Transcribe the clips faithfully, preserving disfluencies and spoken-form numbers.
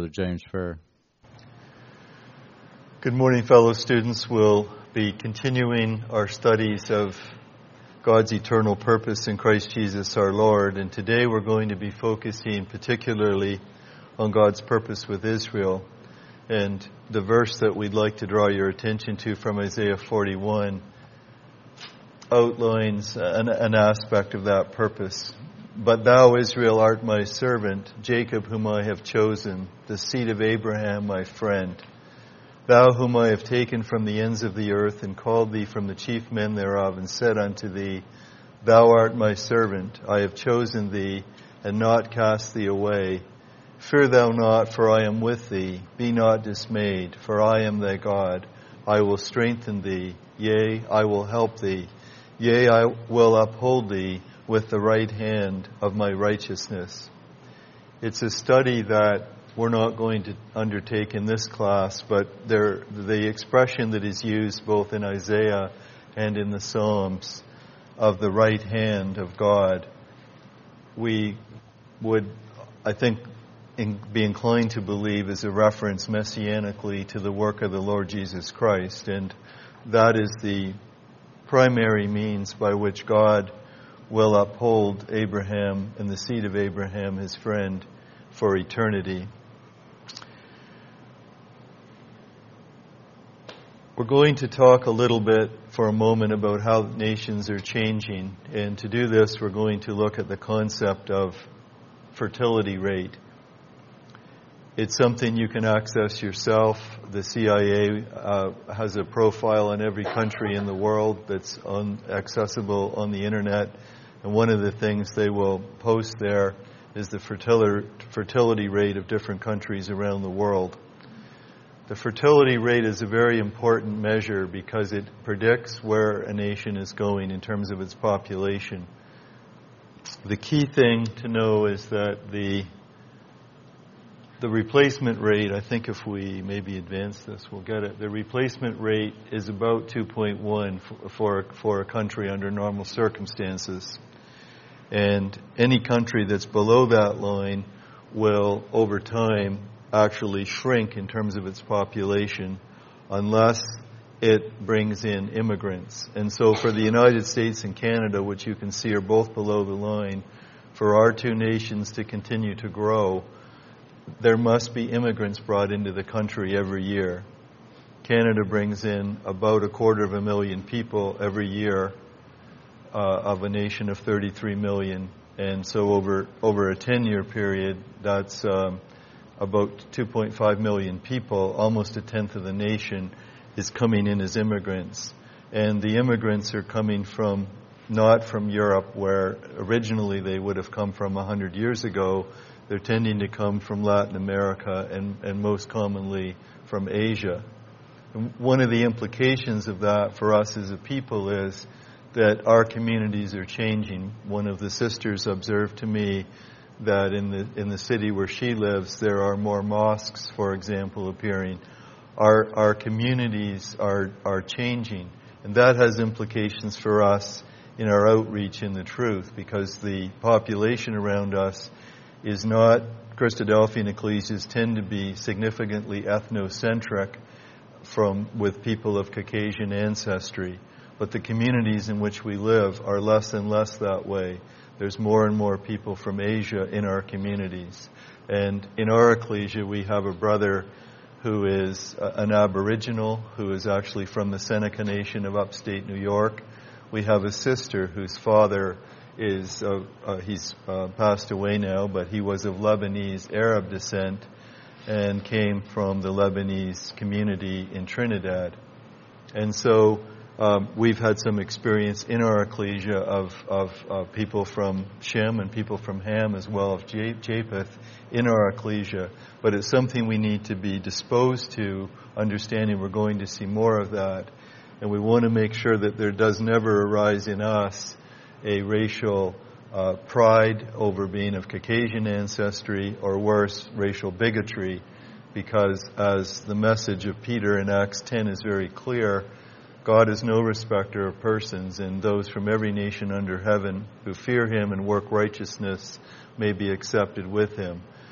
James Fair. Good morning, fellow students. We'll be continuing our studies of God's eternal purpose in Christ Jesus our Lord, and today we're going to be focusing particularly on God's purpose with Israel. And the verse that we'd like to draw your attention to from Isaiah forty-one outlines an, an aspect of that purpose. But thou, Israel, art my servant, Jacob whom I have chosen, the seed of Abraham my friend. Thou whom I have taken from the ends of the earth, and called thee from the chief men thereof, and said unto thee, Thou art my servant, I have chosen thee, and not cast thee away. Fear thou not, for I am with thee. Be not dismayed, for I am thy God. I will strengthen thee, yea, I will help thee. Yea, I will uphold thee with the right hand of my righteousness. It's a study that we're not going to undertake in this class, but there, the expression that is used both in Isaiah and in the Psalms of the right hand of God, we would, I think, in, be inclined to believe is a reference messianically to the work of the Lord Jesus Christ, and that is the primary means by which God will uphold Abraham and the seed of Abraham, his friend, for eternity. We're going to talk a little bit for a moment about how nations are changing, and to do this we're going to look at the concept of fertility rate. It's something you can access yourself. The C I A uh, has a profile in every country in the world that's on, accessible on the internet. And one of the things they will post there is the fertility, fertility rate of different countries around the world. The fertility rate is a very important measure because it predicts where a nation is going in terms of its population. The key thing to know is that the the replacement rate, I think if we maybe advance this, we'll get it. The replacement rate is about two point one for, for, for a country under normal circumstances. And any country that's below that line will, over time, actually shrink in terms of its population unless it brings in immigrants. And so for the United States and Canada, which you can see are both below the line, for our two nations to continue to grow, there must be immigrants brought into the country every year. Canada brings in about a quarter of a million people every year uh, of a nation of thirty-three million. And so over over a ten-year period, that's um, about two point five million people, almost a tenth of the nation, is coming in as immigrants. And the immigrants are coming from, not from Europe, where originally they would have come from one hundred years ago. They're tending to come from Latin America and, and most commonly from Asia. And one of the implications of that for us as a people is that our communities are changing. One of the sisters observed to me that in the in the city where she lives, there are more mosques, for example, appearing. Our our communities are are changing, and that has implications for us in our outreach in the truth, because the population around us is not, Christadelphian ecclesias tend to be significantly ethnocentric from with people of Caucasian ancestry, but the communities in which we live are less and less that way. There's more and more people from Asia in our communities. And in our ecclesia, we have a brother who is an Aboriginal, who is actually from the Seneca Nation of upstate New York. We have a sister whose father is, uh, uh, he's uh, passed away now, but he was of Lebanese Arab descent and came from the Lebanese community in Trinidad. And so um, we've had some experience in our ecclesia of, of uh, people from Shem and people from Ham as well as Japheth in our ecclesia. But it's something we need to be disposed to, understanding we're going to see more of that. And we want to make sure that there does never arise in us a racial uh, pride over being of Caucasian ancestry, or worse, racial bigotry, because as the message of Peter in Acts ten is very clear, God is no respecter of persons, and those from every nation under heaven who fear him and work righteousness may be accepted with him.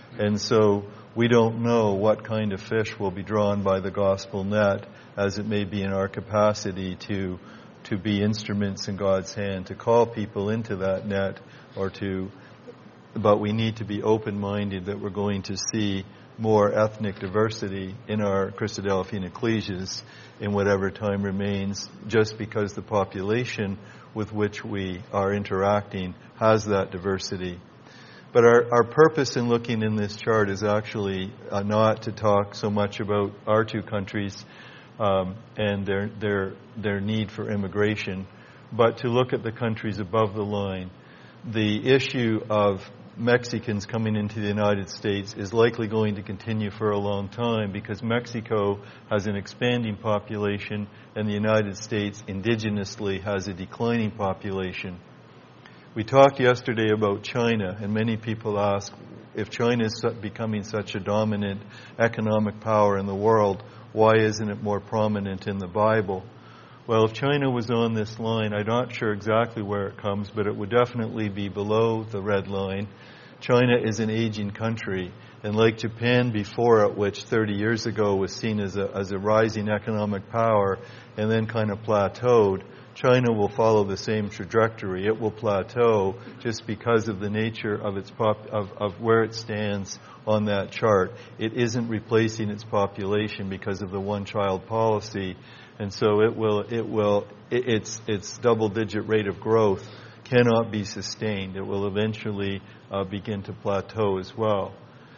And so we don't know what kind of fish will be drawn by the gospel net, as it may be in our capacity to to be instruments in God's hand, to call people into that net, or to, but we need to be open-minded that we're going to see more ethnic diversity in our Christadelphian ecclesias in whatever time remains, just because the population with which we are interacting has that diversity. But our, our purpose in looking in this chart is actually uh, not to talk so much about our two countries um, and their their their need for immigration, but to look at the countries above the line. The issue of Mexicans coming into the United States is likely going to continue for a long time, because Mexico has an expanding population and the United States indigenously has a declining population. We talked yesterday about China, and many people ask, if China is becoming such a dominant economic power in the world, why isn't it more prominent in the Bible? Well, if China was on this line, I'm not sure exactly where it comes, but it would definitely be below the red line. China is an aging country, and like Japan before it, which thirty years ago was seen as a, as a rising economic power and then kind of plateaued, China will follow the same trajectory. It will plateau just because of the nature of its pop, of, of where it stands on that chart. It isn't replacing its population because of the one-child policy, and so it will it will it, its its double-digit rate of growth cannot be sustained. It will eventually uh, begin to plateau as well.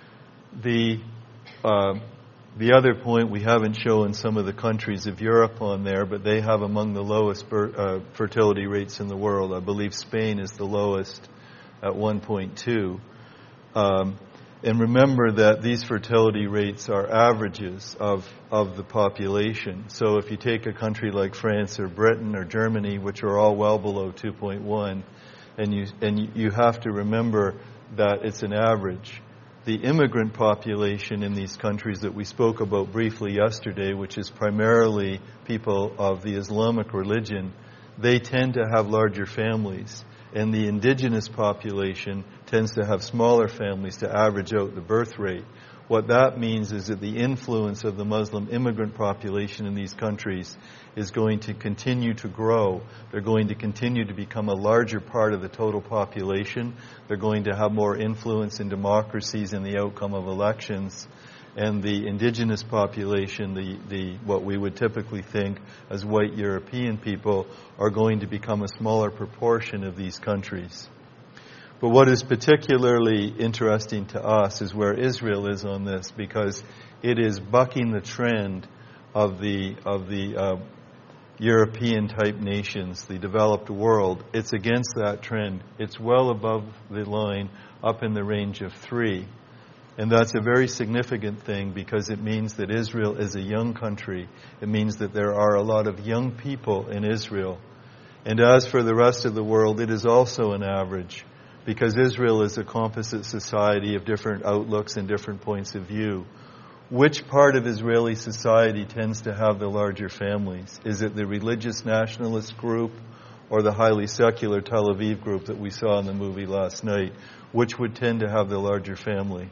The uh, The other point, we haven't shown some of the countries of Europe on there, but they have among the lowest ber- uh, fertility rates in the world. I believe Spain is the lowest at one point two. Um, and remember that these fertility rates are averages of, of the population. So if you take a country like France or Britain or Germany, which are all well below two point one, and you, and you have to remember that it's an average. The immigrant population in these countries that we spoke about briefly yesterday, which is primarily people of the Islamic religion, they tend to have larger families. And the indigenous population tends to have smaller families to average out the birth rate. What that means is that the influence of the Muslim immigrant population in these countries is going to continue to grow. They're going to continue to become a larger part of the total population. They're going to have more influence in democracies and the outcome of elections. And the indigenous population, the, the what we would typically think as white European people, are going to become a smaller proportion of these countries. But what is particularly interesting to us is where Israel is on this, because it is bucking the trend of the of the uh, European type nations, the developed world. It's against that trend. It's well above the line, up in the range of three. And that's a very significant thing, because it means that Israel is a young country. It means that there are a lot of young people in Israel. And as for the rest of the world, it is also an average, because Israel is a composite society of different outlooks and different points of view. Which part of Israeli society tends to have the larger families? Is it the religious nationalist group or the highly secular Tel Aviv group that we saw in the movie last night? Which would tend to have the larger family?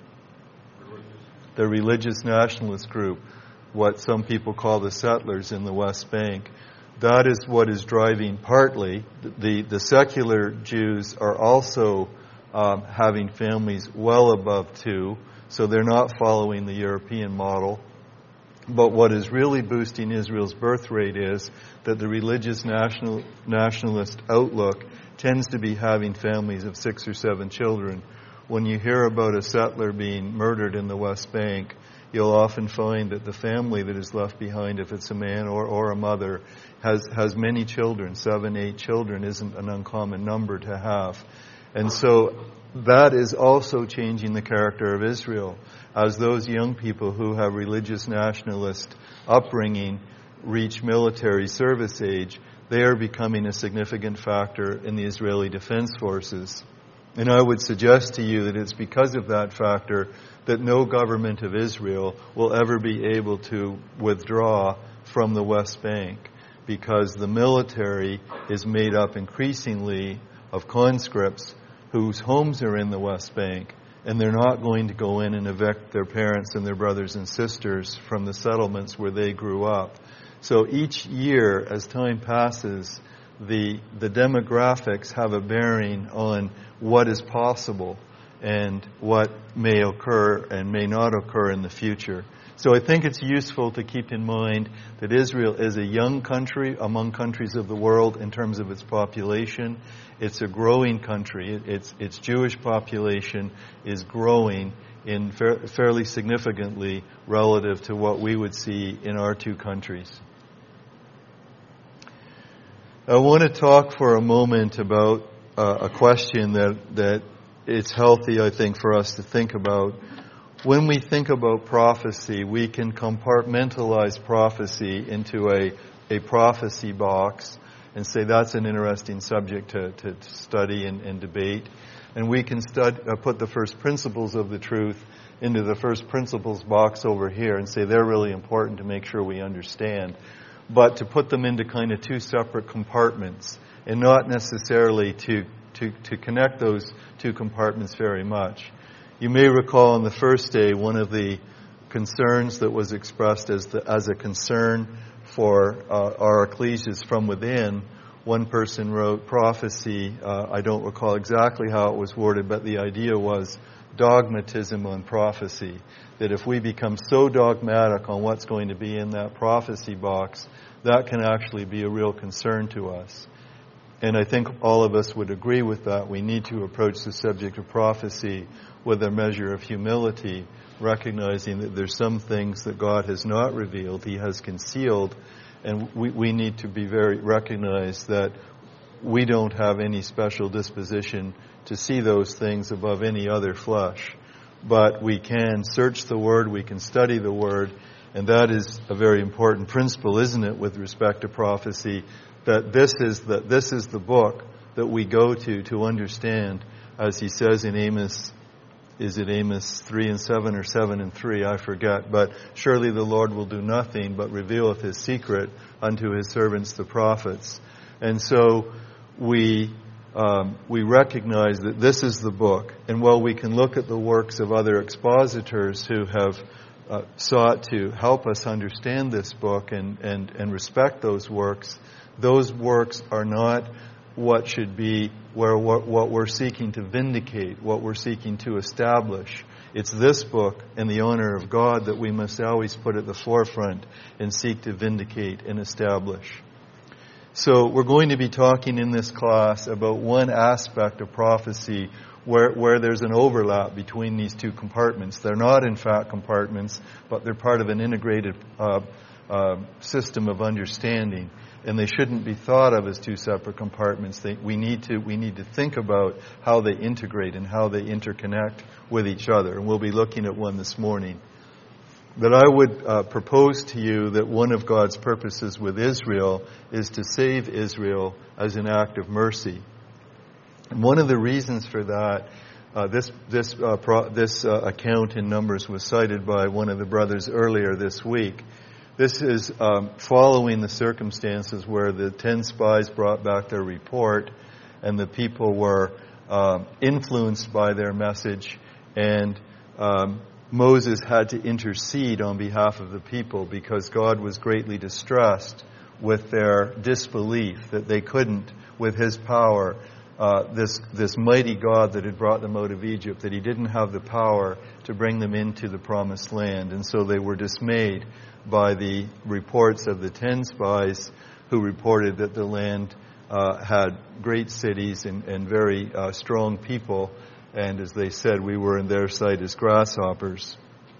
The religious nationalist group, what some people call the settlers in the West Bank. That is what is driving partly. The, the secular Jews are also um, having families well above two, so they're not following the European model. But what is really boosting Israel's birth rate is that the religious national, nationalist outlook tends to be having families of six or seven children. When you hear about a settler being murdered in the West Bank, you'll often find that the family that is left behind, if it's a man or, or a mother, has, has many children. Seven, eight children isn't an uncommon number to have. And so that is also changing the character of Israel. As those young people who have religious nationalist upbringing reach military service age, they are becoming a significant factor in the Israeli Defense Forces. And I would suggest to you that it's because of that factor that no government of Israel will ever be able to withdraw from the West Bank, because the military is made up increasingly of conscripts whose homes are in the West Bank. and they're not going to go in and evict their parents and their brothers and sisters from the settlements where they grew up. So each year, as time passes, the the demographics have a bearing on what is possible and what may occur and may not occur in the future. So I think it's useful to keep in mind that Israel is a young country among countries of the world in terms of its population. It's a growing country. Its its Jewish population is growing in fa- fairly significantly relative to what we would see in our two countries. I want to talk for a moment about uh, a question that, that it's healthy, I think, for us to think about. When we think about prophecy, we can compartmentalize prophecy into a, a prophecy box and say that's an interesting subject to, to study and, and debate. And we can stud, uh, put the first principles of the truth into the first principles box over here and say they're really important to make sure we understand. But to put them into kind of two separate compartments and not necessarily to, to, to connect those two compartments very much. You may recall on the first day, one of the concerns that was expressed as the, as a concern for uh, our ecclesias from within. One person wrote prophecy. Uh, I don't recall exactly how it was worded, but the idea was dogmatism on prophecy. That if we become so dogmatic on what's going to be in that prophecy box, that can actually be a real concern to us. And I think all of us would agree with that. We need to approach the subject of prophecy with a measure of humility, recognizing that there's some things that God has not revealed, He has concealed, and we, we need to be very recognize that we don't have any special disposition to see those things above any other flesh. But we can search the Word, we can study the Word, and that is a very important principle, isn't it, with respect to prophecy, that this is the, this is the book that we go to to understand, as he says in Amos, is it Amos three and seven or seven and three, I forget, but surely the Lord will do nothing but revealeth His secret unto His servants the prophets. And so we um, we recognize that this is the book, and while we can look at the works of other expositors who have uh, sought to help us understand this book and, and, and respect those works, those works are not what should be where what, what we're seeking to vindicate, what we're seeking to establish. It's this book and the honor of God that we must always put at the forefront and seek to vindicate and establish. So we're going to be talking in this class about one aspect of prophecy where, where there's an overlap between these two compartments. They're not in fact compartments, but they're part of an integrated uh, uh, system of understanding. And they shouldn't be thought of as two separate compartments. They, we need to we need to think about how they integrate and how they interconnect with each other. And we'll be looking at one this morning. But I would uh, propose to you that one of God's purposes with Israel is to save Israel as an act of mercy. And one of the reasons for that, uh, this this uh, pro, this uh, account in Numbers was cited by one of the brothers earlier this week. This is um, following the circumstances where the ten spies brought back their report and the people were um, influenced by their message, and um, Moses had to intercede on behalf of the people because God was greatly distressed with their disbelief that they couldn't, with His power, uh, this this mighty God that had brought them out of Egypt, that He didn't have the power to bring them into the promised land. And so they were dismayed by the reports of the ten spies who reported that the land uh, had great cities and, and very uh, strong people. And as they said, we were in their sight as grasshoppers.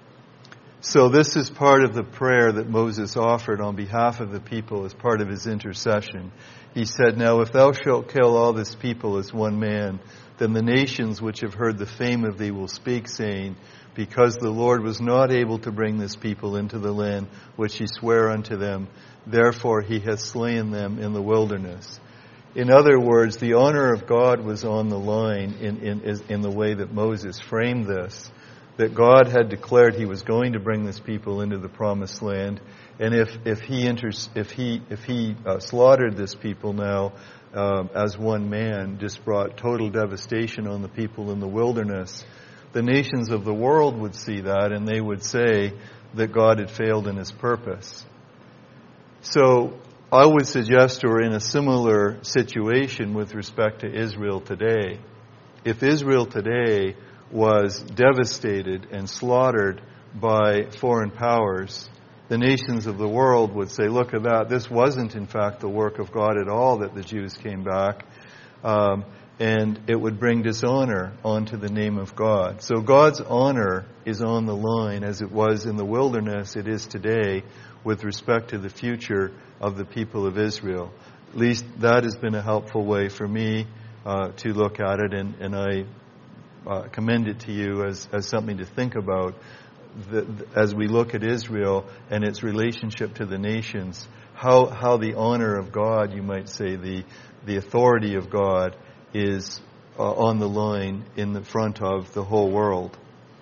So this is part of the prayer that Moses offered on behalf of the people as part of his intercession. He said, "Now if thou shalt kill all this people as one man, then the nations which have heard the fame of thee will speak, saying, because the Lord was not able to bring this people into the land which He sware unto them, therefore He hath slain them in the wilderness." In other words, the honor of God was on the line in, in, in the way that Moses framed this, that God had declared He was going to bring this people into the promised land, and if if He enters, if He if He uh, slaughtered this people now uh, as one man, just brought total devastation on the people in the wilderness, the nations of the world would see that and they would say that God had failed in his purpose. So I would suggest we're in a similar situation with respect to Israel today. If Israel today was devastated and slaughtered by foreign powers, the nations of the world would say, look at that, this wasn't in fact the work of God at all that the Jews came back. Um, and it would bring dishonor onto the name of God. So God's honor is on the line, as it was in the wilderness, it is today, with respect to the future of the people of Israel. At least that has been a helpful way for me uh, to look at it, and, and I uh, commend it to you as, as something to think about the, as we look at Israel and its relationship to the nations, how, how the honor of God, you might say, the, the authority of God is uh, on the line in the front of the whole world.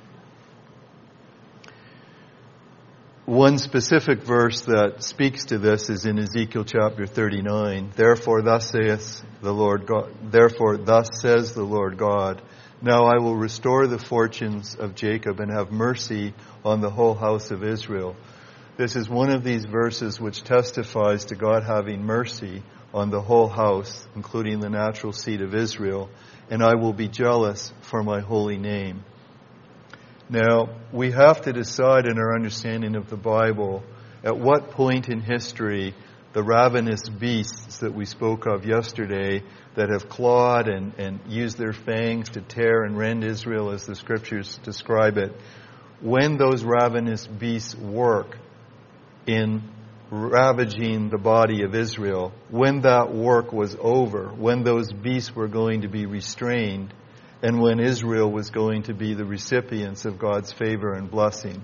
One specific verse that speaks to this is in Ezekiel chapter thirty-nine. Therefore thus saith the Lord God, therefore thus says the Lord God, now I will restore the fortunes of Jacob and have mercy on the whole house of Israel. This is one of these verses which testifies to God having mercy on the whole house, including the natural seed of Israel, and I will be jealous for my holy name. Now, we have to decide in our understanding of the Bible at what point in history the ravenous beasts that we spoke of yesterday that have clawed and, and used their fangs to tear and rend Israel as the scriptures describe it, when those ravenous beasts work in ravaging the body of Israel, when that work was over, when those beasts were going to be restrained, and when Israel was going to be the recipients of God's favor and blessing.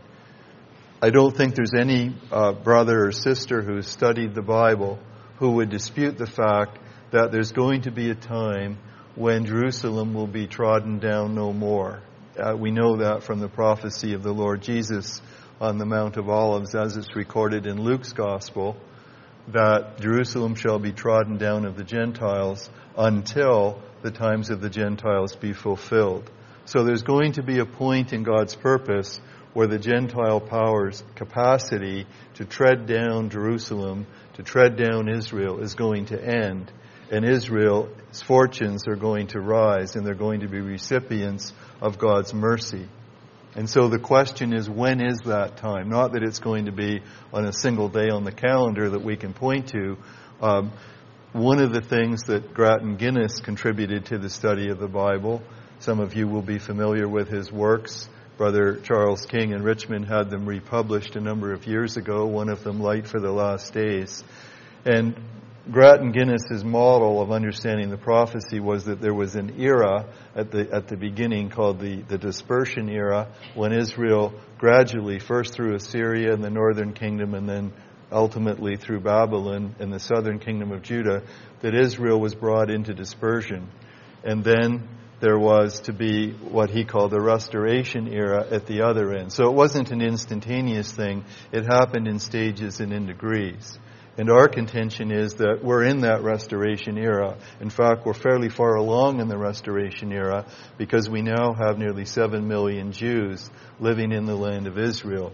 I don't think there's any uh, brother or sister who has studied the Bible who would dispute the fact that there's going to be a time when Jerusalem will be trodden down no more. Uh, we know that from the prophecy of the Lord Jesus on the Mount of Olives, as it's recorded in Luke's Gospel, that Jerusalem shall be trodden down of the Gentiles until the times of the Gentiles be fulfilled. So there's going to be a point in God's purpose where the Gentile powers' capacity to tread down Jerusalem, to tread down Israel, is going to end. And Israel's fortunes are going to rise, and they're going to be recipients of God's mercy. And so the question is, when is that time? Not that it's going to be on a single day on the calendar that we can point to. Um, one of the things that Grattan Guinness contributed to the study of the Bible, some of you will be familiar with his works. Brother Charles King in Richmond had them republished a number of years ago, one of them, Light for the Last Days. And Grattan Guinness's model of understanding the prophecy was that there was an era at the at the beginning called the, the dispersion era, when Israel gradually, first through Assyria and the northern kingdom, and then ultimately through Babylon and the southern kingdom of Judah, that Israel was brought into dispersion. And then there was to be what he called a restoration era at the other end. So it wasn't an instantaneous thing. It happened in stages and in degrees. And our contention is that we're in that restoration era. In fact, we're fairly far along in the restoration era, because we now have nearly seven million Jews living in the land of Israel.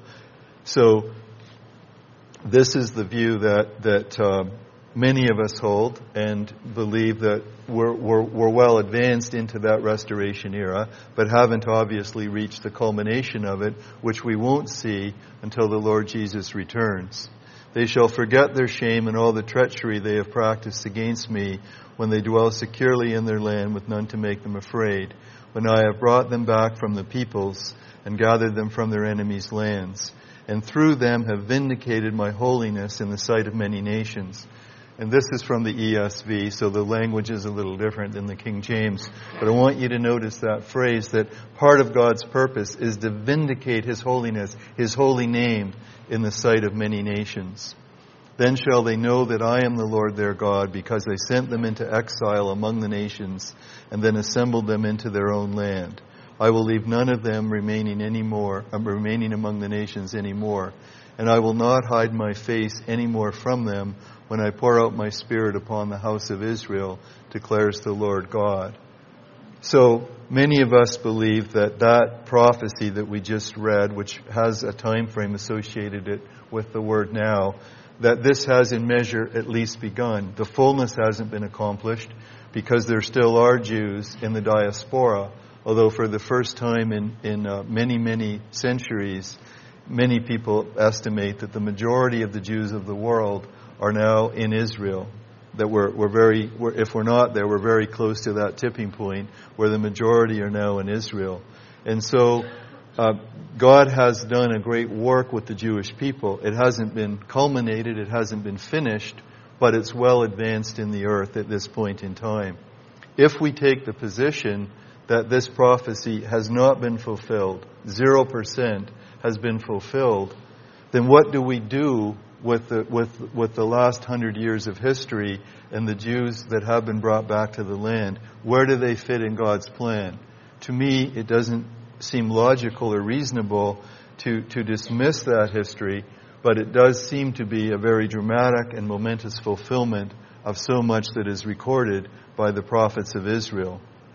So this is the view that that uh, many of us hold, and believe that we're, we're, we're well advanced into that restoration era, but haven't obviously reached the culmination of it, which we won't see until the Lord Jesus returns. They shall forget their shame and all the treachery they have practiced against me, when they dwell securely in their land with none to make them afraid, when I have brought them back from the peoples and gathered them from their enemies' lands, and through them have vindicated my holiness in the sight of many nations. And this is from the E S V, so the language is a little different than the King James. But I want you to notice that phrase, that part of God's purpose is to vindicate His holiness, His holy name, in the sight of many nations. Then shall they know that I am the Lord their God, because I sent them into exile among the nations, and then assembled them into their own land. I will leave none of them remaining anymore, um, remaining among the nations anymore. And I will not hide my face any more from them, when I pour out my Spirit upon the house of Israel, declares the Lord God. So many of us believe that that prophecy that we just read, which has a time frame associated it with the word now, that this has in measure at least begun. The fullness hasn't been accomplished because there still are Jews in the diaspora, although for the first time in, in uh, many, many centuries, many people estimate that the majority of the Jews of the world are now in Israel. That we're, we're very, we're, if we're not there, we're very close to that tipping point where the majority are now in Israel. And so uh, God has done a great work with the Jewish people. It hasn't been culminated, it hasn't been finished, but it's well advanced in the earth at this point in time. If we take the position that this prophecy has not been fulfilled, zero percent has been fulfilled, then what do we do with the, with, with the last hundred years of history and the Jews that have been brought back to the land? Where do they fit in God's plan? To me, it doesn't seem logical or reasonable to, to dismiss that history, but it does seem to be a very dramatic and momentous fulfillment of so much that is recorded by the prophets of Israel.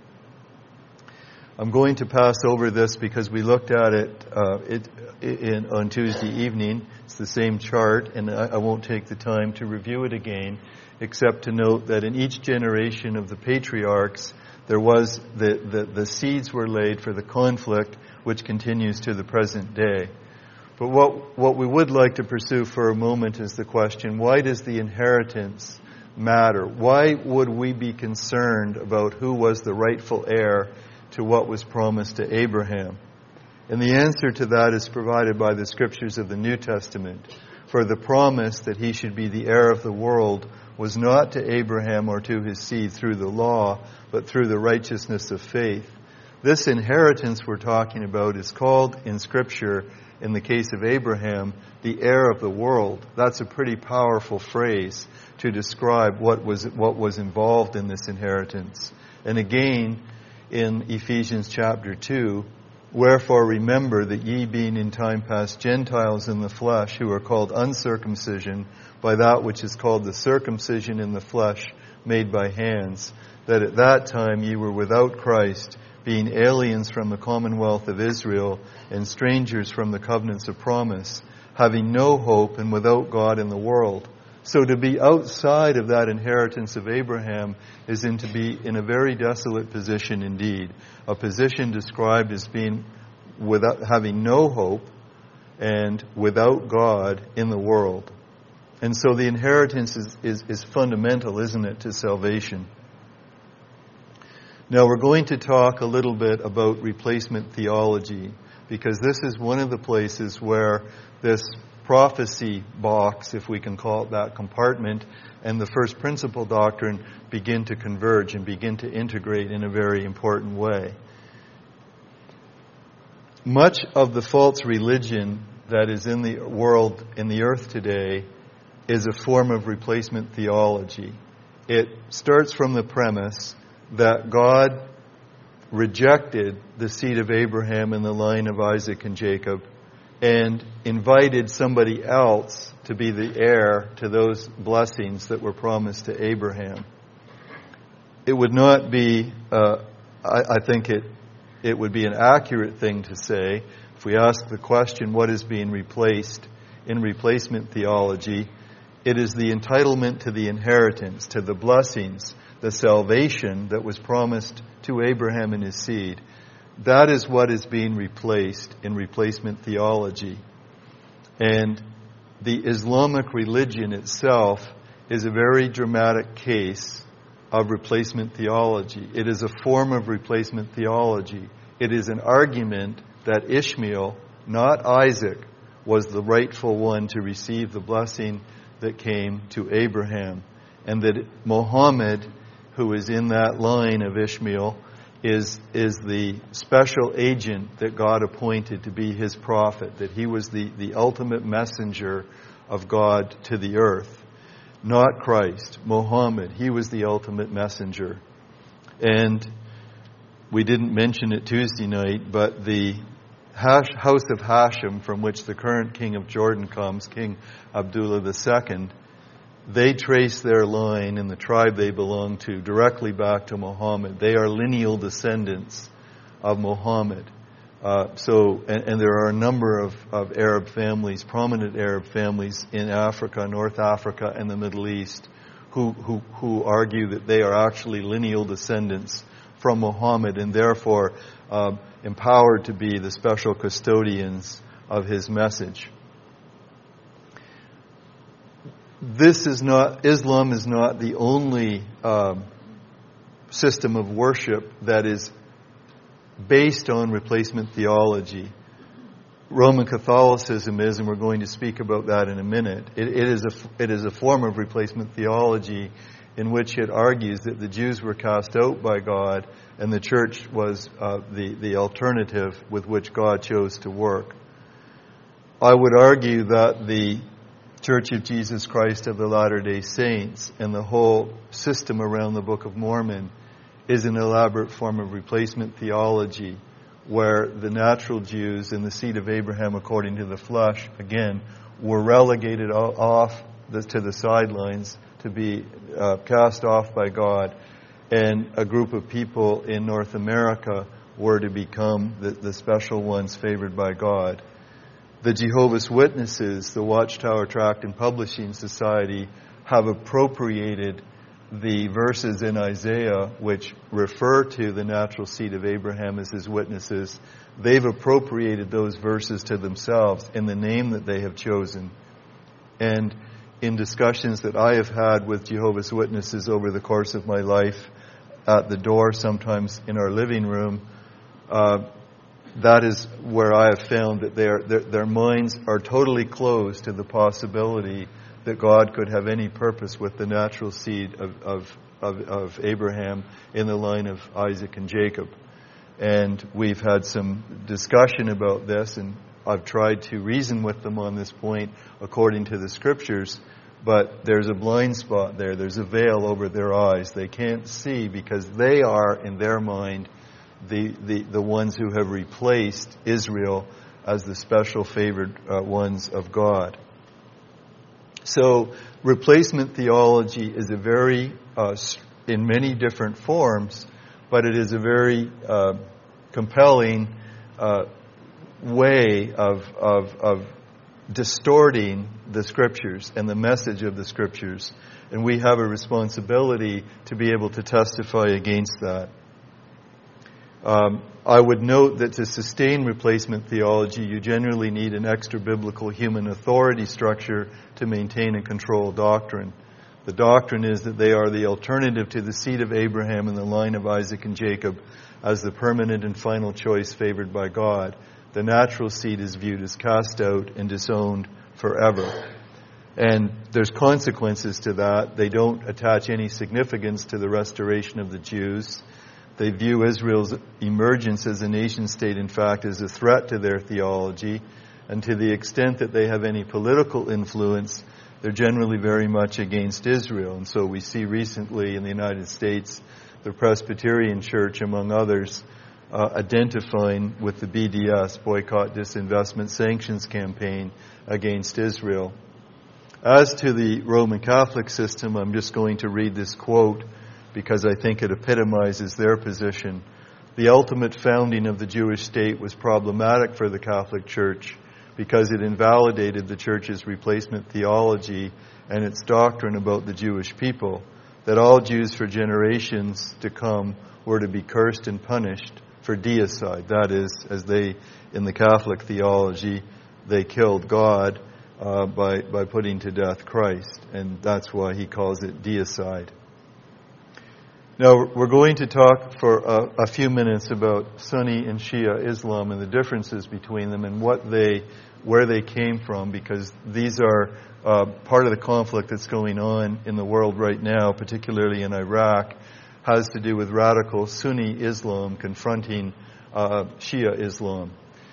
I'm going to pass over this because we looked at it, uh, it in, on Tuesday evening. It's the same chart, and I, I won't take the time to review it again, except to note that in each generation of the patriarchs, there was the, the, the seeds were laid for the conflict which continues to the present day. But what, what we would like to pursue for a moment is the question, why does the inheritance matter? Why would we be concerned about who was the rightful heir to what was promised to Abraham? And the answer to that is provided by the scriptures of the New Testament. For the promise that he should be the heir of the world was not to Abraham or to his seed through the law, but through the righteousness of faith. This inheritance we're talking about is called in Scripture, in the case of Abraham, the heir of the world. That's a pretty powerful phrase to describe what was what was involved in this inheritance. And again, in Ephesians chapter two, wherefore remember that ye being in time past Gentiles in the flesh, who are called uncircumcision by that which is called the circumcision in the flesh made by hands, that at that time ye were without Christ, being aliens from the commonwealth of Israel and strangers from the covenants of promise, having no hope and without God in the world. So to be outside of that inheritance of Abraham is in to be in a very desolate position indeed. A position described as being without, having no hope and without God in the world. And so the inheritance is, is, is fundamental, isn't it, to salvation. Now we're going to talk a little bit about replacement theology, because this is one of the places where this prophecy box, if we can call it that, compartment, and the first principle doctrine begin to converge and begin to integrate in a very important way. Much of the false religion that is in the world, in the earth today, is a form of replacement theology. It starts from the premise that God rejected the seed of Abraham in the line of Isaac and Jacob and invited somebody else to be the heir to those blessings that were promised to Abraham. It would not be, uh, I, I think it, it would be an accurate thing to say, if we ask the question, what is being replaced in replacement theology? It is the entitlement to the inheritance, to the blessings, the salvation that was promised to Abraham and his seed. That is what is being replaced in replacement theology. And the Islamic religion itself is a very dramatic case of replacement theology. It is a form of replacement theology. It is an argument that Ishmael, not Isaac, was the rightful one to receive the blessing that came to Abraham, and that Muhammad, who is in that line of Ishmael, is is the special agent that God appointed to be his prophet, that he was the, the ultimate messenger of God to the earth. Not Christ, Muhammad. He was the ultimate messenger. And we didn't mention it Tuesday night, but the house of Hashem, from which the current king of Jordan comes, King Abdullah the Second, they trace their line and the tribe they belong to directly back to Muhammad. They are lineal descendants of Muhammad. Uh, so, and, and there are a number of, of Arab families, prominent Arab families in Africa, North Africa, and the Middle East, who, who, who argue that they are actually lineal descendants from Muhammad and therefore um, empowered to be the special custodians of his message. This is not, Islam is not the only um, system of worship that is based on replacement theology. Roman Catholicism is, and we're going to speak about that in a minute. It, it is a it is a form of replacement theology in which it argues that the Jews were cast out by God and the church was uh, the the alternative with which God chose to work. I would argue that the Church of Jesus Christ of the Latter-day Saints and the whole system around the Book of Mormon is an elaborate form of replacement theology where the natural Jews and the seed of Abraham according to the flesh, again, were relegated off the, to the sidelines to be uh, cast off by God, and a group of people in North America were to become the, the special ones favored by God. The Jehovah's Witnesses, the Watchtower Tract and Publishing Society, have appropriated the verses in Isaiah which refer to the natural seed of Abraham as his witnesses. They've appropriated those verses to themselves in the name that they have chosen. And in discussions that I have had with Jehovah's Witnesses over the course of my life, at the door, sometimes in our living room, uh, that is where I have found that their, their their minds are totally closed to the possibility that God could have any purpose with the natural seed of, of, of, of Abraham in the line of Isaac and Jacob. And we've had some discussion about this, and I've tried to reason with them on this point according to the Scriptures, but there's a blind spot there. There's a veil over their eyes. They can't see because they are, in their mind, the, the, the ones who have replaced Israel as the special favored uh, ones of God. So replacement theology is a very, uh, in many different forms, but it is a very uh, compelling uh, way of, of, of distorting the Scriptures and the message of the Scriptures. And we have a responsibility to be able to testify against that. Um, I would note that to sustain replacement theology, you generally need an extra-biblical human authority structure to maintain and control doctrine. The doctrine is that they are the alternative to the seed of Abraham in the line of Isaac and Jacob as the permanent and final choice favored by God. The natural seed is viewed as cast out and disowned forever. And there's consequences to that. They don't attach any significance to the restoration of the Jews. They view Israel's emergence as a nation state, in fact, as a threat to their theology. And to the extent that they have any political influence, they're generally very much against Israel. And so we see recently in the United States, the Presbyterian Church, among others, uh, identifying with the B D S, Boycott, Disinvestment, Sanctions campaign against Israel. As to the Roman Catholic system, I'm just going to read this quote because I think it epitomizes their position. The ultimate founding of the Jewish state was problematic for the Catholic Church because it invalidated the Church's replacement theology and its doctrine about the Jewish people, that all Jews for generations to come were to be cursed and punished for deicide. That is, as they, in the Catholic theology, they killed God uh, by, by putting to death Christ, and that's why he calls it deicide. Now, we're going to talk for a, a few minutes about Sunni and Shia Islam and the differences between them and what they, where they came from, because these are uh, part of the conflict that's going on in the world right now, particularly in Iraq, has to do with radical Sunni Islam confronting uh, Shia Islam.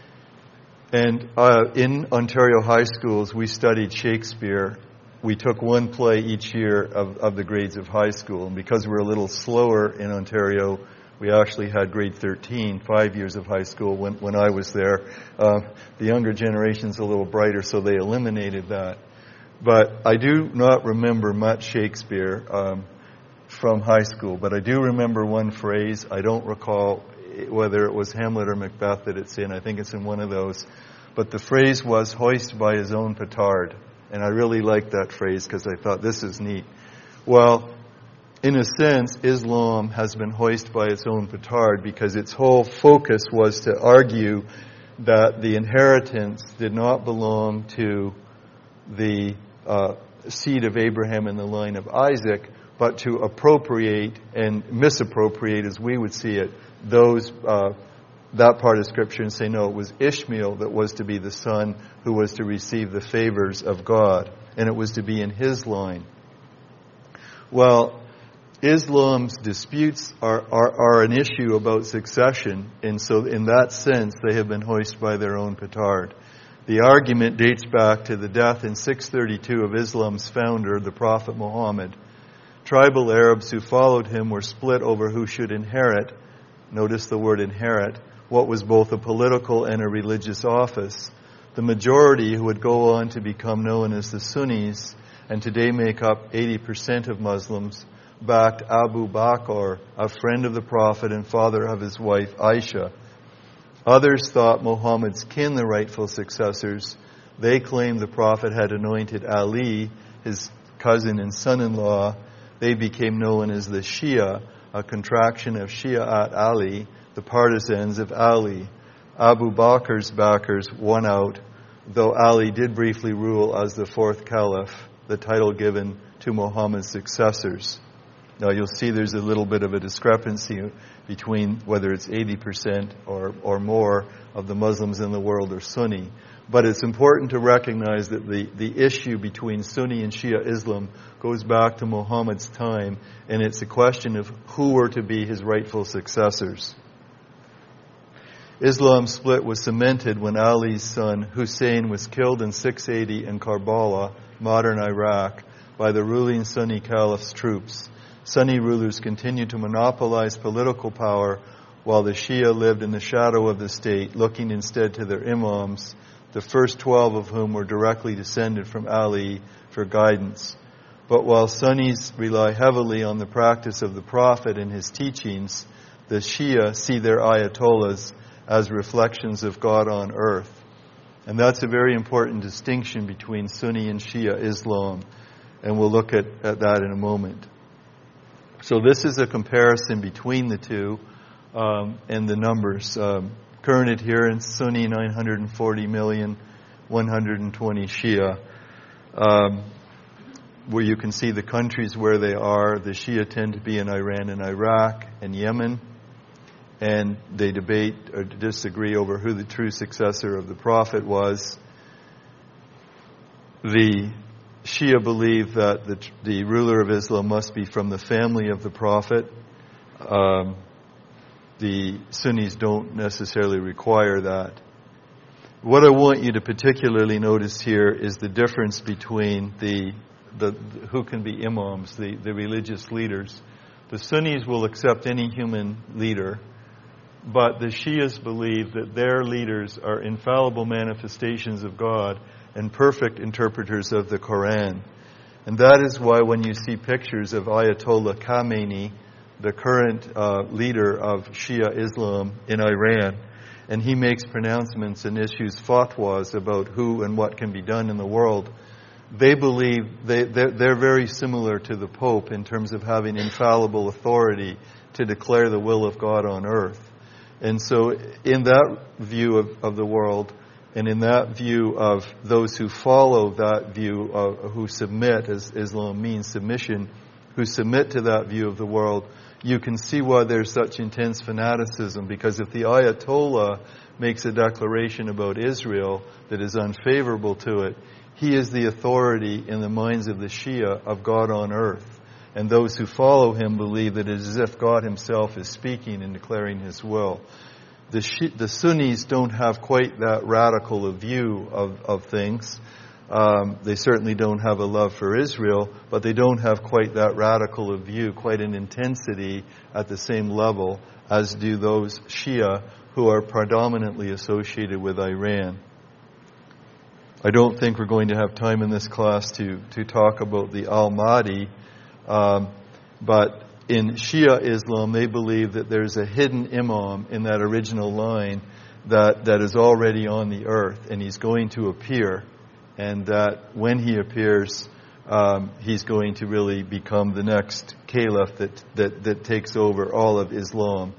And uh, in Ontario high schools, we studied Shakespeare. We took one play each year of, of the grades of high school. And because we're a little slower in Ontario, we actually had grade thirteen, five years of high school when, when I was there. Uh, the younger generation's a little brighter, so they eliminated that. But I do not remember much Shakespeare um, from high school. But I do remember one phrase. I don't recall whether it was Hamlet or Macbeth that it's in. I think it's in one of those. But the phrase was hoist by his own petard. And I really liked that phrase because I thought this is neat. Well, in a sense, Islam has been hoisted by its own petard because its whole focus was to argue that the inheritance did not belong to the uh, seed of Abraham in the line of Isaac, but to appropriate and misappropriate, as we would see it, those uh, that part of Scripture and say, no, it was Ishmael that was to be the son who was to receive the favors of God, and it was to be in his line. Well, Islam's disputes are, are, are an issue about succession, and so in that sense, they have been hoisted by their own petard. The argument dates back to the death in six thirty-two of Islam's founder, the Prophet Muhammad. Tribal Arabs who followed him were split over who should inherit, notice the word inherit, what was both a political and a religious office. The majority, who would go on to become known as the Sunnis, and today make up eighty percent of Muslims, backed Abu Bakr, a friend of the Prophet and father of his wife Aisha. Others thought Muhammad's kin the rightful successors. They claimed the Prophet had anointed Ali, his cousin and son-in-law. They became known as the Shia, a contraction of Shi'at Ali, the partisans of Ali. Abu Bakr's backers won out, though Ali did briefly rule as the fourth caliph, the title given to Muhammad's successors. Now you'll see there's a little bit of a discrepancy between whether it's eighty percent or, or more of the Muslims in the world are Sunni. But it's important to recognize that the, the issue between Sunni and Shia Islam goes back to Muhammad's time, and it's a question of who were to be his rightful successors. Islam's split was cemented when Ali's son Hussein was killed in six eighty in Karbala, modern Iraq, by the ruling Sunni caliph's troops. Sunni rulers continued to monopolize political power while the Shia lived in the shadow of the state, looking instead to their imams, the first twelve of whom were directly descended from Ali, for guidance. But while Sunnis rely heavily on the practice of the Prophet and his teachings, the Shia see their ayatollahs as reflections of God on earth. And that's a very important distinction between Sunni and Shia Islam, and we'll look at, at that in a moment. So this is a comparison between the two um, and the numbers. Um, current adherents, Sunni nine hundred forty million, one hundred twenty Shia. Um, where you can see the countries where they are. The Shia tend to be in Iran and Iraq and Yemen. And they debate or disagree over who the true successor of the Prophet was. The Shia believe that the, the ruler of Islam must be from the family of the Prophet. Um, the Sunnis don't necessarily require that. What I want you to particularly notice here is the difference between the, the, the who can be imams, the, the religious leaders. The Sunnis will accept any human leader, but the Shias believe that their leaders are infallible manifestations of God and perfect interpreters of the Quran. And that is why when you see pictures of Ayatollah Khamenei, the current uh, leader of Shia Islam in Iran, and he makes pronouncements and issues fatwas about who and what can be done in the world, they believe they, they're, they're very similar to the Pope in terms of having infallible authority to declare the will of God on earth. And so in that view of, of the world, and in that view of those who follow that view, of, who submit, as Islam means submission, who submit to that view of the world, you can see why there's such intense fanaticism. Because if the Ayatollah makes a declaration about Israel that is unfavorable to it, he is the authority in the minds of the Shia of God on earth. And those who follow him believe that it is as if God himself is speaking and declaring his will. The, Shi- the Sunnis don't have quite that radical a view of, of things. Um, they certainly don't have a love for Israel, but they don't have quite that radical a view, quite an intensity at the same level as do those Shia who are predominantly associated with Iran. I don't think we're going to have time in this class to, to talk about the Al-Mahdi, um, but in Shia Islam, they believe that there's a hidden imam in that original line that, that is already on the earth, and he's going to appear, and that when he appears, um, he's going to really become the next caliph that, that, that takes over all of Islam.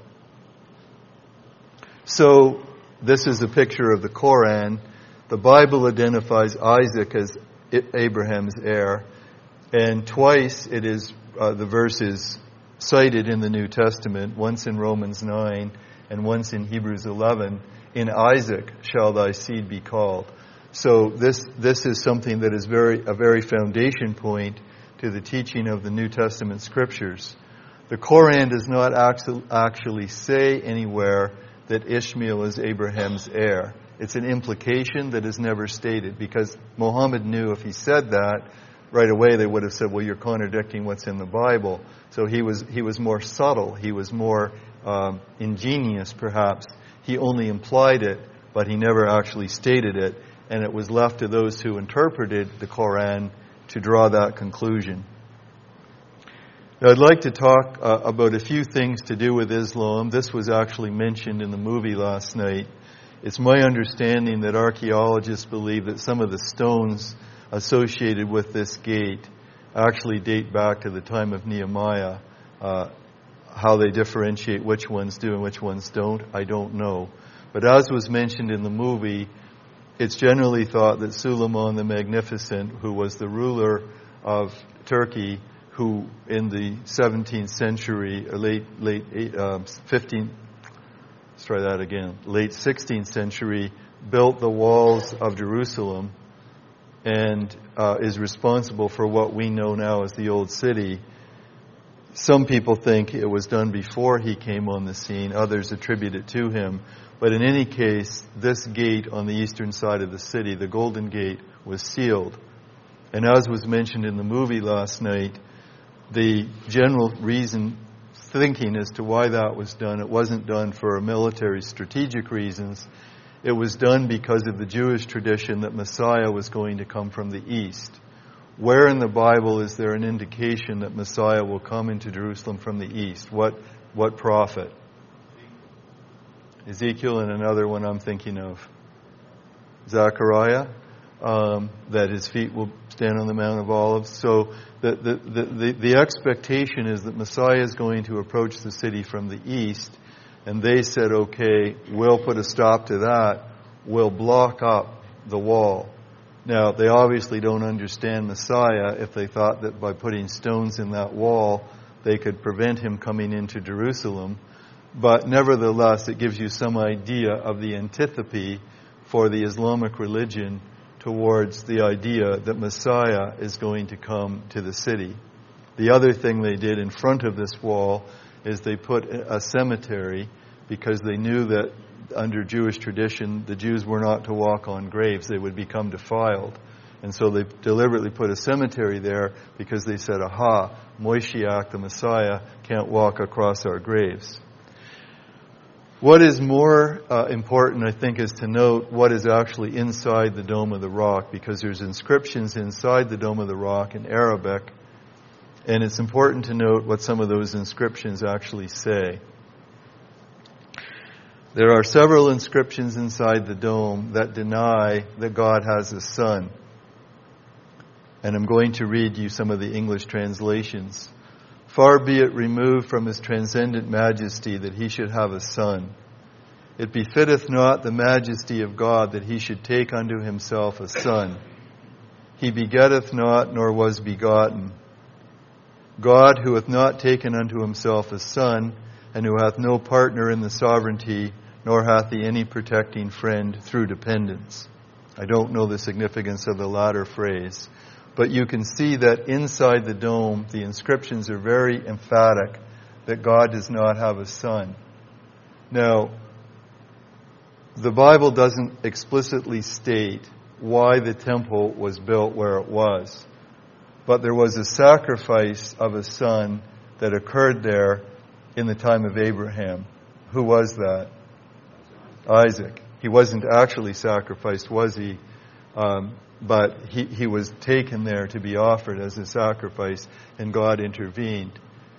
So this is a picture of the Quran. The Bible identifies Isaac as Abraham's heir, and twice it is uh, the verses cited in the New Testament, once in Romans nine and once in Hebrews eleven, in Isaac shall thy seed be called. So this this is something that is very a very foundation point to the teaching of the New Testament scriptures. The Quran does not actually say anywhere that Ishmael is Abraham's heir. It's an implication that is never stated, because Muhammad knew if he said that, right away they would have said, well, you're contradicting what's in the Bible. So he was he was more subtle. He was more um, ingenious, perhaps. He only implied it, but he never actually stated it. And it was left to those who interpreted the Quran to draw that conclusion. Now, I'd like to talk uh, about a few things to do with Islam. This was actually mentioned in the movie last night. It's my understanding that archaeologists believe that some of the stones associated with this gate actually date back to the time of Nehemiah. Uh, how they differentiate which ones do and which ones don't, I don't know. But as was mentioned in the movie, it's generally thought that Suleiman the Magnificent, who was the ruler of Turkey, who in the seventeenth century, or late late uh, fifteenth, let's try that again, late sixteenth century, built the walls of Jerusalem, and uh, is responsible for what we know now as the Old City. Some people think it was done before he came on the scene. Others attribute it to him. But in any case, this gate on the eastern side of the city, the Golden Gate, was sealed. And as was mentioned in the movie last night, the general reason, thinking as to why that was done, it wasn't done for military strategic reasons. It was done because of the Jewish tradition that Messiah was going to come from the east. Where in the Bible is there an indication that Messiah will come into Jerusalem from the east? What what prophet? Ezekiel, and another one I'm thinking of. Zechariah, um, that his feet will stand on the Mount of Olives. So the, the, the, the, the expectation is that Messiah is going to approach the city from the east, and they said, okay, we'll put a stop to that. We'll block up the wall. Now, they obviously don't understand Messiah if they thought that by putting stones in that wall, they could prevent him coming into Jerusalem. But nevertheless, it gives you some idea of the antipathy for the Islamic religion towards the idea that Messiah is going to come to the city. The other thing they did in front of this wall is they put a cemetery, because they knew that under Jewish tradition, the Jews were not to walk on graves. They would become defiled. And so they deliberately put a cemetery there because they said, aha, Moshiach, the Messiah, can't walk across our graves. What is more uh, important, I think, is to note what is actually inside the Dome of the Rock, because there's inscriptions inside the Dome of the Rock in Arabic, and it's important to note what some of those inscriptions actually say. There are several inscriptions inside the dome that deny that God has a son. And I'm going to read you some of the English translations. Far be it removed from his transcendent majesty that he should have a son. It befitteth not the majesty of God that he should take unto himself a son. He begetteth not, nor was begotten. God, who hath not taken unto himself a son, and who hath no partner in the sovereignty, nor hath he any protecting friend through dependence. I don't know the significance of the latter phrase, but you can see that inside the dome, the inscriptions are very emphatic that God does not have a son. Now, the Bible doesn't explicitly state why the temple was built where it was, but there was a sacrifice of a son that occurred there in the time of Abraham. Who was that? Isaac. He wasn't actually sacrificed, was he? Um, but he, he was taken there to be offered as a sacrifice, and God intervened.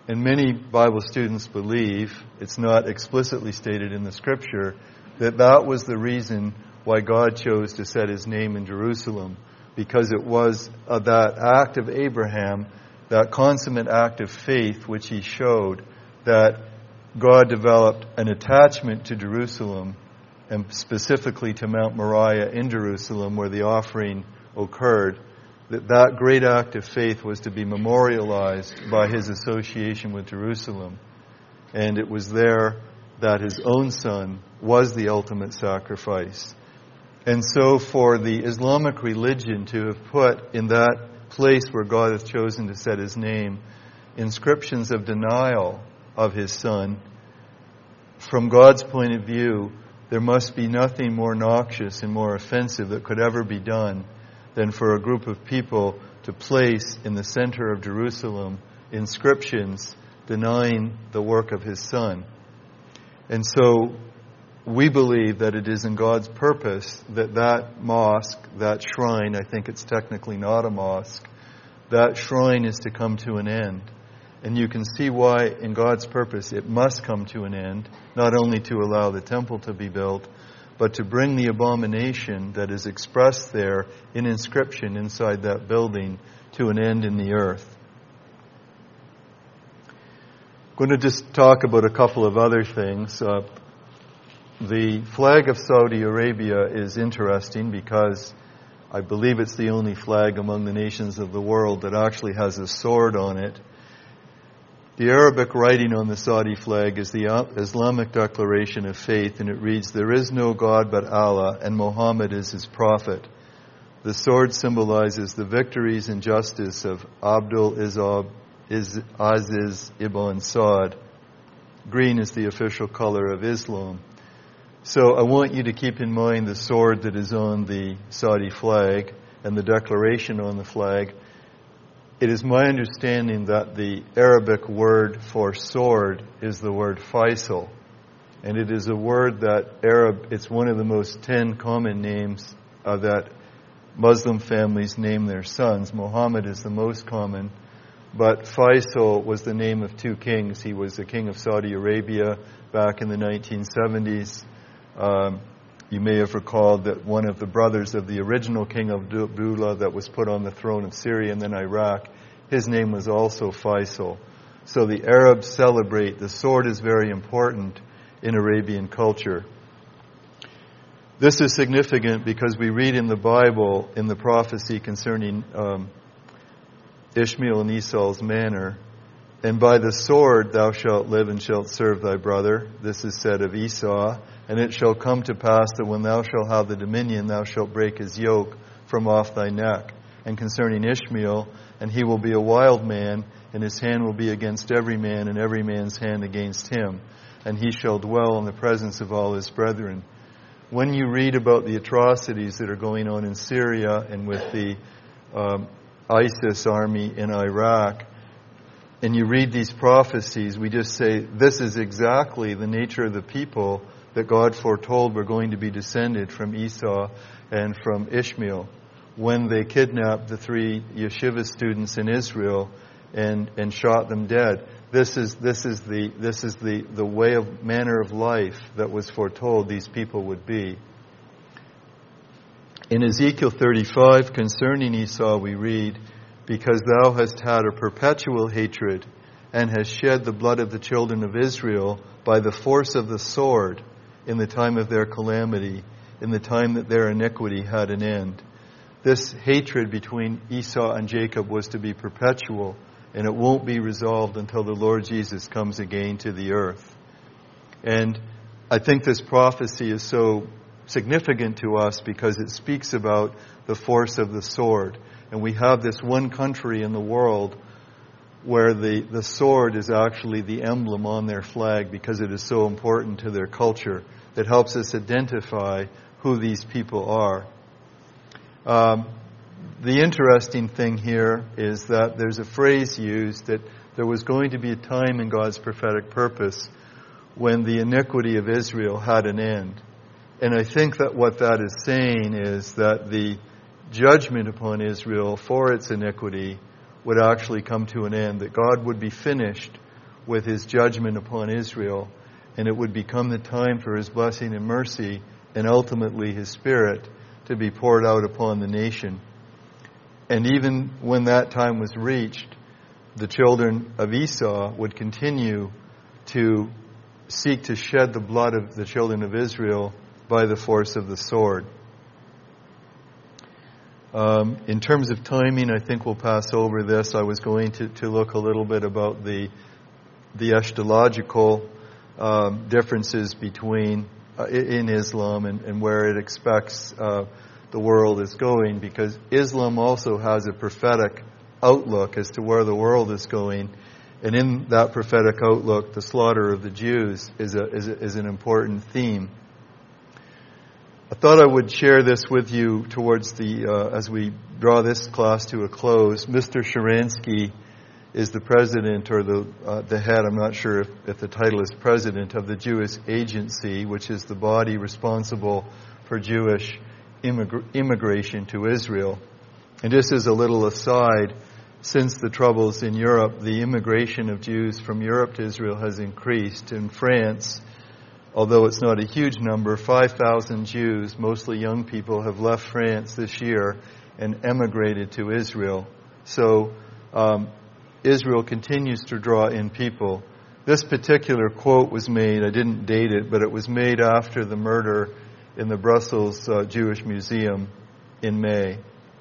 And many Bible students believe, it's not explicitly stated in the Scripture, that that was the reason why God chose to set His name in Jerusalem, because it was uh, that act of Abraham, that consummate act of faith which he showed, that God developed an attachment to Jerusalem, and specifically to Mount Moriah in Jerusalem where the offering occurred, that that great act of faith was to be memorialized by his association with Jerusalem. And it was there that his own son was the ultimate sacrifice. And so for the Islamic religion to have put in that place where God has chosen to set his name inscriptions of denial of his son, from God's point of view, there must be nothing more noxious and more offensive that could ever be done than for a group of people to place in the center of Jerusalem inscriptions denying the work of his son. And so we believe that it is in God's purpose that that mosque, that shrine, I think it's technically not a mosque, that shrine is to come to an end. And you can see why in God's purpose it must come to an end, not only to allow the temple to be built, but to bring the abomination that is expressed there in inscription inside that building to an end in the earth. I'm going to just talk about a couple of other things. Uh, the flag of Saudi Arabia is interesting because I believe it's the only flag among the nations of the world that actually has a sword on it. The Arabic writing on the Saudi flag is the Islamic Declaration of Faith, and it reads, "There is no God but Allah, and Muhammad is his prophet." The sword symbolizes the victories and justice of Abdul Izab, Iz, Aziz ibn Saud. Green is the official color of Islam. So I want you to keep in mind the sword that is on the Saudi flag and the declaration on the flag. It is my understanding that the Arabic word for sword is the word Faisal. And it is a word that Arab, it's one of the most ten common names uh, that Muslim families name their sons. Muhammad is the most common. But Faisal was the name of two kings. He was the king of Saudi Arabia back in the nineteen seventies. Um, you may have recalled that one of the brothers of the original king of Abdullah that was put on the throne of Syria and then Iraq, his name was also Faisal. So the Arabs celebrate, the sword is very important in Arabian culture. This is significant because we read in the Bible, in the prophecy concerning um, Ishmael and Esau's manner, "And by the sword thou shalt live and shalt serve thy brother." This is said of Esau. "And it shall come to pass that when thou shalt have the dominion, thou shalt break his yoke from off thy neck." And concerning Ishmael, "And he will be a wild man, and his hand will be against every man, and every man's hand against him. And he shall dwell in the presence of all his brethren." When you read about the atrocities that are going on in Syria and with the um, ISIS army in Iraq, and you read these prophecies, we just say, this is exactly the nature of the people that God foretold were going to be descended from Esau and from Ishmael when they kidnapped the three yeshiva students in Israel and, and shot them dead. This is, this is, the, this is the, the way of manner of life that was foretold these people would be. In Ezekiel thirty-five, concerning Esau, we read, "Because thou hast had a perpetual hatred and hast shed the blood of the children of Israel by the force of the sword in the time of their calamity, in the time that their iniquity had an end." This hatred between Esau and Jacob was to be perpetual, and it won't be resolved until the Lord Jesus comes again to the earth. And I think this prophecy is so significant to us because it speaks about the force of the sword. And we have this one country in the world where the, the sword is actually the emblem on their flag because it is so important to their culture that helps us identify who these people are. Um, the interesting thing here is that there's a phrase used that there was going to be a time in God's prophetic purpose when the iniquity of Israel had an end. And I think that what that is saying is that the judgment upon Israel for its iniquity would actually come to an end, that God would be finished with his judgment upon Israel, and it would become the time for his blessing and mercy, and ultimately his Spirit, to be poured out upon the nation. And even when that time was reached, the children of Esau would continue to seek to shed the blood of the children of Israel by the force of the sword. Um, in terms of timing, I think we'll pass over this. I was going to, to look a little bit about the the eschatological um, differences between uh, in Islam and, and where it expects uh, the world is going, because Islam also has a prophetic outlook as to where the world is going, and in that prophetic outlook, the slaughter of the Jews is a is, a, is an important theme. I thought I would share this with you towards the, uh, as we draw this class to a close. Mister Sharansky is the president, or the uh, the head, I'm not sure if, if the title is president, of the Jewish Agency, which is the body responsible for Jewish immig- immigration to Israel. And just as a little aside, since the troubles in Europe, the immigration of Jews from Europe to Israel has increased. In France, although it's not a huge number, five thousand Jews, mostly young people, have left France this year and emigrated to Israel. So um, Israel continues to draw in people. This particular quote was made, I didn't date it, but it was made after the murder in the Brussels uh, Jewish Museum in May.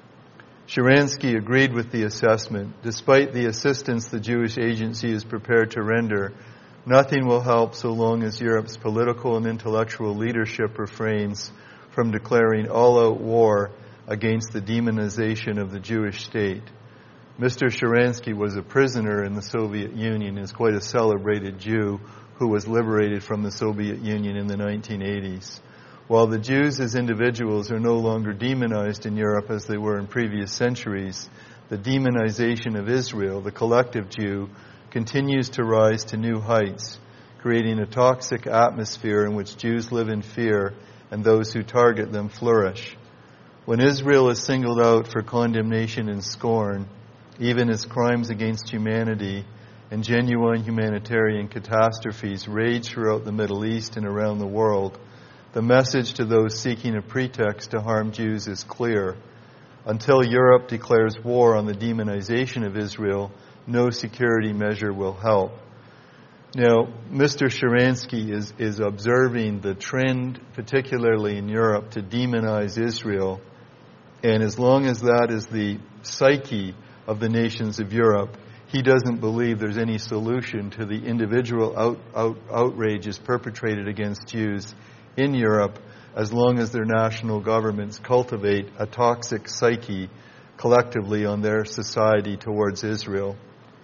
Sharansky agreed with the assessment. Despite the assistance the Jewish Agency is prepared to render, nothing will help so long as Europe's political and intellectual leadership refrains from declaring all-out war against the demonization of the Jewish state. Mister Sharansky was a prisoner in the Soviet Union, is quite a celebrated Jew who was liberated from the Soviet Union in the nineteen eighties. While the Jews as individuals are no longer demonized in Europe as they were in previous centuries, the demonization of Israel, the collective Jew, continues to rise to new heights, creating a toxic atmosphere in which Jews live in fear and those who target them flourish. When Israel is singled out for condemnation and scorn, even as crimes against humanity and genuine humanitarian catastrophes rage throughout the Middle East and around the world, the message to those seeking a pretext to harm Jews is clear. Until Europe declares war on the demonization of Israel, no security measure will help. Now, Mister Sharansky is, is observing the trend, particularly in Europe, to demonize Israel. And as long as that is the psyche of the nations of Europe, he doesn't believe there's any solution to the individual out, out, outrages perpetrated against Jews in Europe, as long as their national governments cultivate a toxic psyche collectively on their society towards Israel.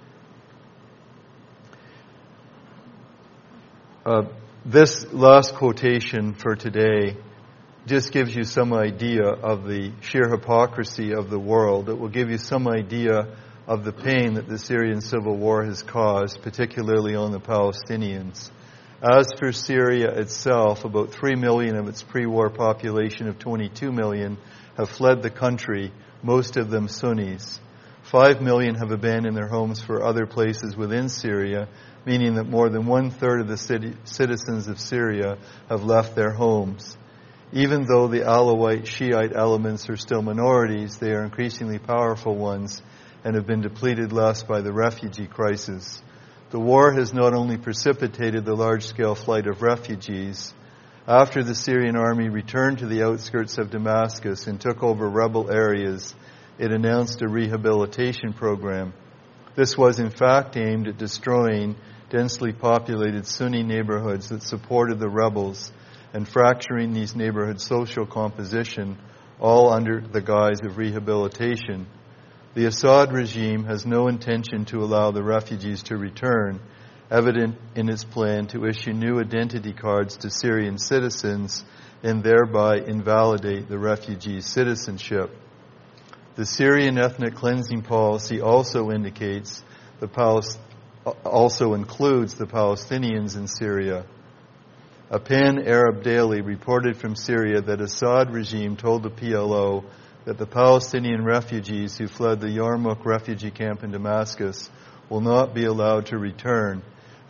Uh, this last quotation for today just gives you some idea of the sheer hypocrisy of the world. It will give you some idea of the pain that the Syrian civil war has caused, particularly on the Palestinians. As for Syria itself, about three million of its pre-war population of twenty-two million have fled the country, most of them Sunnis. Five million have abandoned their homes for other places within Syria, meaning that more than one-third of the city, citizens of Syria have left their homes. Even though the Alawite Shiite elements are still minorities, they are increasingly powerful ones and have been depleted less by the refugee crisis. The war has not only precipitated the large-scale flight of refugees. After the Syrian army returned to the outskirts of Damascus and took over rebel areas, it announced a rehabilitation program. This was in fact aimed at destroying densely populated Sunni neighborhoods that supported the rebels and fracturing these neighborhoods' social composition, all under the guise of rehabilitation. The Assad regime has no intention to allow the refugees to return, evident in its plan to issue new identity cards to Syrian citizens and thereby invalidate the refugees' citizenship. The Syrian ethnic cleansing policy also indicates the Palest- also includes the Palestinians in Syria. A pan-Arab daily reported from Syria that Assad regime told the P L O that the Palestinian refugees who fled the Yarmouk refugee camp in Damascus will not be allowed to return,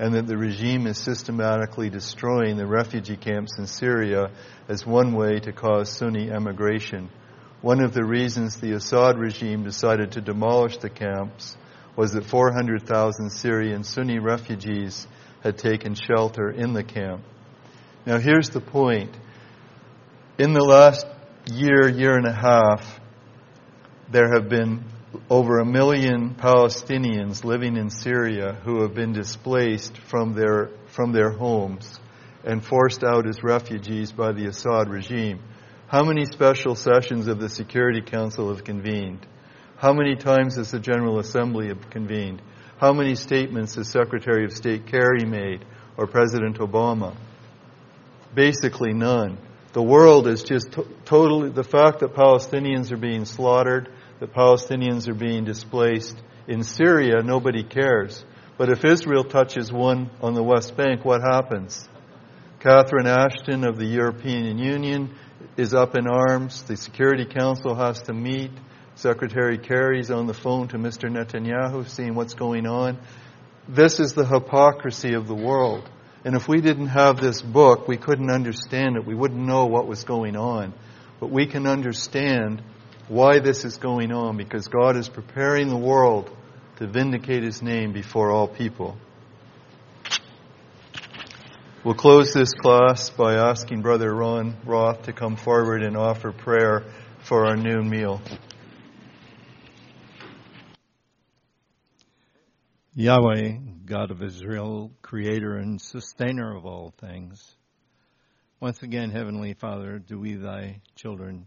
and that the regime is systematically destroying the refugee camps in Syria as one way to cause Sunni emigration. One of the reasons the Assad regime decided to demolish the camps was that four hundred thousand Syrian Sunni refugees had taken shelter in the camp. Now here's the point. In the last year, year and a half, there have been over a million Palestinians living in Syria who have been displaced from their from their homes and forced out as refugees by the Assad regime. How many special sessions of the Security Council have convened? How many times has the General Assembly have convened? How many statements has Secretary of State Kerry made or President Obama? Basically none. The world is just to- totally, the fact that Palestinians are being slaughtered, that Palestinians are being displaced in Syria, nobody cares. But if Israel touches one on the West Bank, what happens? Catherine Ashton of the European Union is up in arms. The Security Council has to meet. Secretary Kerry's on the phone to Mister Netanyahu seeing what's going on. This is the hypocrisy of the world. And if we didn't have this book, we couldn't understand it. We wouldn't know what was going on. But we can understand why this is going on, because God is preparing the world to vindicate His name before all people. We'll close this class by asking Brother Ron Roth to come forward and offer prayer for our noon meal. Yahweh, God of Israel, creator and sustainer of all things, once again, Heavenly Father, do we, thy children,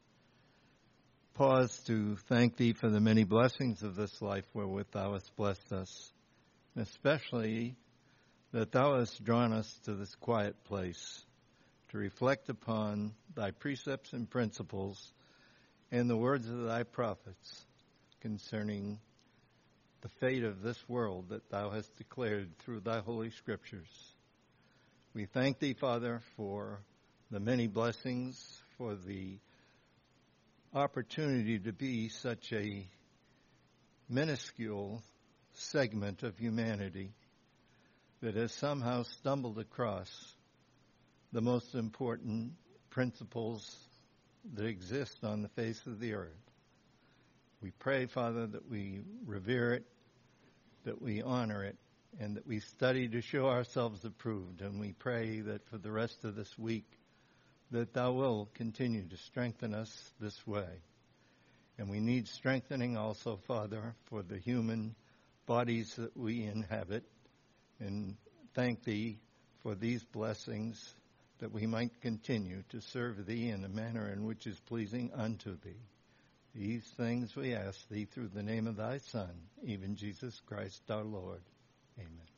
pause to thank thee for the many blessings of this life wherewith thou hast blessed us, and especially that thou hast drawn us to this quiet place to reflect upon thy precepts and principles and the words of thy prophets concerning the fate of this world that thou hast declared through thy holy scriptures. We thank thee, Father, for the many blessings, for the opportunity to be such a minuscule segment of humanity that has somehow stumbled across the most important principles that exist on the face of the earth. We pray, Father, that we revere it, that we honor it, and that we study to show ourselves approved. And we pray that for the rest of this week, that thou will continue to strengthen us this way. And we need strengthening also, Father, for the human bodies that we inhabit. And thank thee for these blessings, that we might continue to serve thee in a manner in which is pleasing unto thee. These things we ask thee through the name of thy Son, even Jesus Christ our Lord. Amen.